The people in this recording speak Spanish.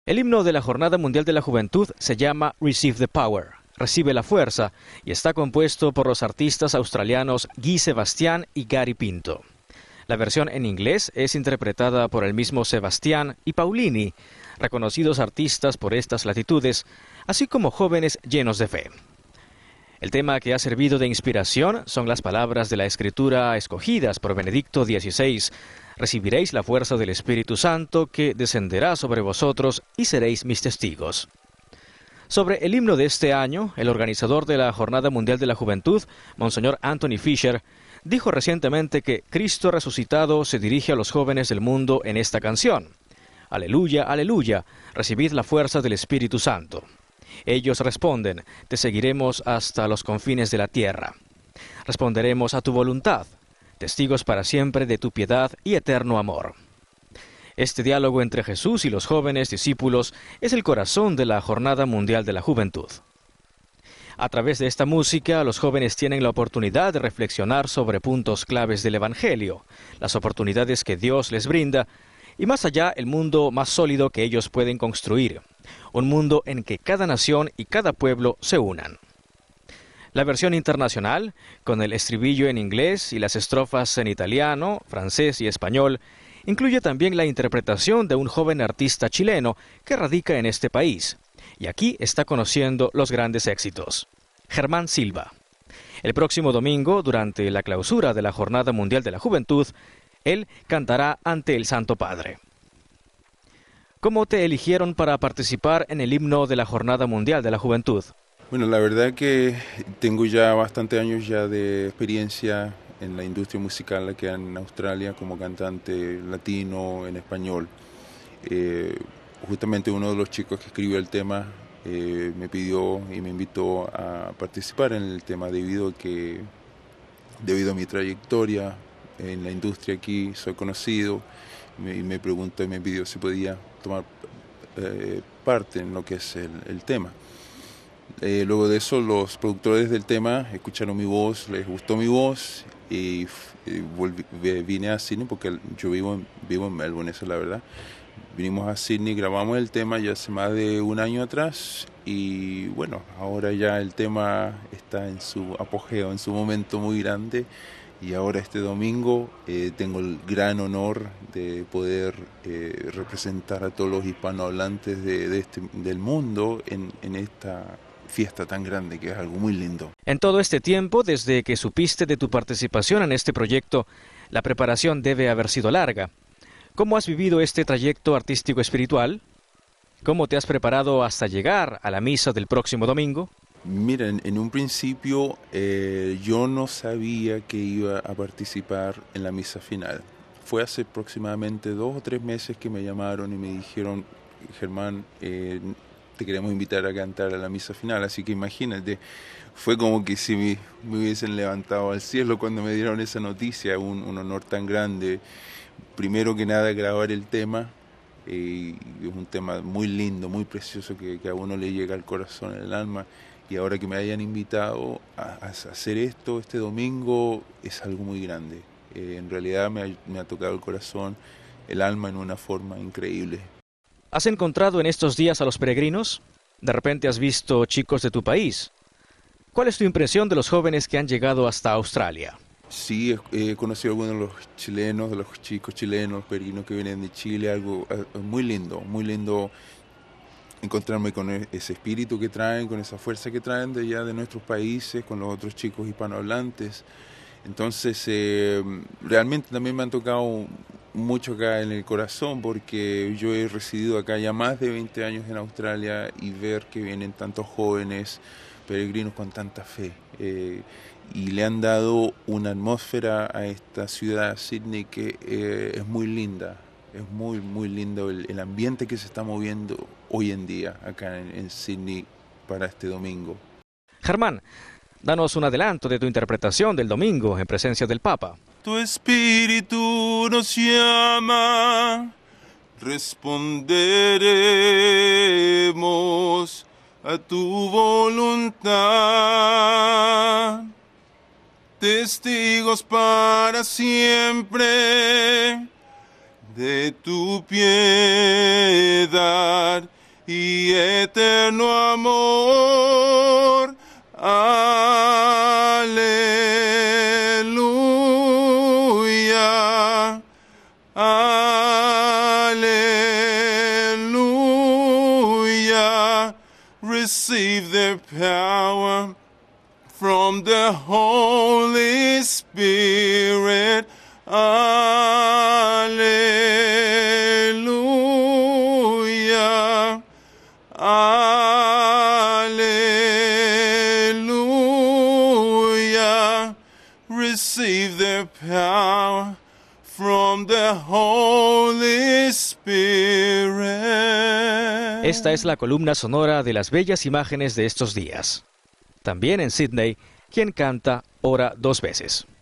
El himno de la Jornada Mundial de la Juventud se llama Receive the Power, Recibe la Fuerza, y está compuesto por los artistas australianos Guy Sebastian y Gary Pinto. La versión en inglés es interpretada por el mismo Sebastian y Paulini, reconocidos artistas por estas latitudes, así como jóvenes llenos de fe. El tema que ha servido de inspiración son las palabras de la Escritura escogidas por Benedicto XVI. Recibiréis la fuerza del Espíritu Santo que descenderá sobre vosotros y seréis mis testigos. Sobre el himno de este año, el organizador de la Jornada Mundial de la Juventud, Monseñor Anthony Fisher, dijo recientemente que Cristo resucitado se dirige a los jóvenes del mundo en esta canción. Aleluya, aleluya, recibid la fuerza del Espíritu Santo. Ellos responden, te seguiremos hasta los confines de la tierra. Responderemos a tu voluntad, testigos para siempre de tu piedad y eterno amor. Este diálogo entre Jesús y los jóvenes discípulos es el corazón de la Jornada Mundial de la Juventud. A través de esta música, los jóvenes tienen la oportunidad de reflexionar sobre puntos claves del Evangelio, las oportunidades que Dios les brinda, y más allá el mundo más sólido que ellos pueden construir, un mundo en que cada nación y cada pueblo se unan. La versión internacional, con el estribillo en inglés y las estrofas en italiano, francés y español, incluye también la interpretación de un joven artista chileno que radica en este país, y aquí está conociendo los grandes éxitos. Germán Silva. El próximo domingo, durante la clausura de la Jornada Mundial de la Juventud, él cantará ante el Santo Padre. ¿Cómo te eligieron para participar en el himno de la Jornada Mundial de la Juventud? Bueno, la verdad que tengo ya bastantes años ya de experiencia en la industria musical aquí en Australia como cantante latino en español. Justamente uno de los chicos que escribió el tema me pidió y me invitó a participar en el tema debido a mi trayectoria en la industria aquí, soy conocido, y me preguntó y me pidió si podía tomar parte en lo que es el tema. Luego de eso, los productores del tema escucharon mi voz, les gustó mi voz y vine a Sydney porque yo vivo en Melbourne, esa es la verdad. Vinimos a Sydney, grabamos el tema ya hace más de un año atrás y bueno, ahora ya el tema está en su apogeo, en su momento muy grande. Y ahora este domingo tengo el gran honor de poder representar a todos los hispanohablantes del mundo en esta fiesta tan grande que es algo muy lindo. En todo este tiempo, desde que supiste de tu participación en este proyecto, la preparación debe haber sido larga. ¿Cómo has vivido este trayecto artístico espiritual? ¿Cómo te has preparado hasta llegar a la misa del próximo domingo? Mira, en un principio yo no sabía que iba a participar en la misa final. Fue hace aproximadamente 2 o 3 meses que me llamaron y me dijeron, Germán, te queremos invitar a cantar a la misa final. Así que imagínate, fue como que si me hubiesen levantado al cielo cuando me dieron esa noticia, un honor tan grande. Primero que nada, grabar el tema. Es un tema muy lindo, muy precioso que a uno le llega al corazón, al alma. Y ahora que me hayan invitado a hacer esto este domingo es algo muy grande. En realidad me ha tocado el corazón, el alma en una forma increíble. ¿Has encontrado en estos días a los peregrinos? De repente has visto chicos de tu país. ¿Cuál es tu impresión de los jóvenes que han llegado hasta Australia? Sí, he conocido a algunos de los chilenos, de los chicos chilenos, los peregrinos que vienen de Chile, algo muy lindo encontrarme con ese espíritu que traen, con esa fuerza que traen de allá de nuestros países, con los otros chicos hispanohablantes. Entonces, realmente también me han tocado mucho acá en el corazón porque yo he residido acá ya más de 20 años en Australia y ver que vienen tantos jóvenes peregrinos con tanta fe y le han dado una atmósfera a esta ciudad, Sydney, que es muy linda. Es muy lindo el ambiente que se está moviendo hoy en día acá en Sydney para este domingo. Germán, danos un adelanto de tu interpretación del domingo en presencia del Papa. Tu espíritu nos llama, responderemos a tu voluntad. Testigos para siempre de tu piedad y eterno amor. Aleluya, aleluya. Receive the power from the Holy Spirit. Aleluya, aleluya. Receive the power from the Holy Spirit. Esta es la columna sonora de las bellas imágenes de estos días. También en Sydney, quien canta ora 2 veces.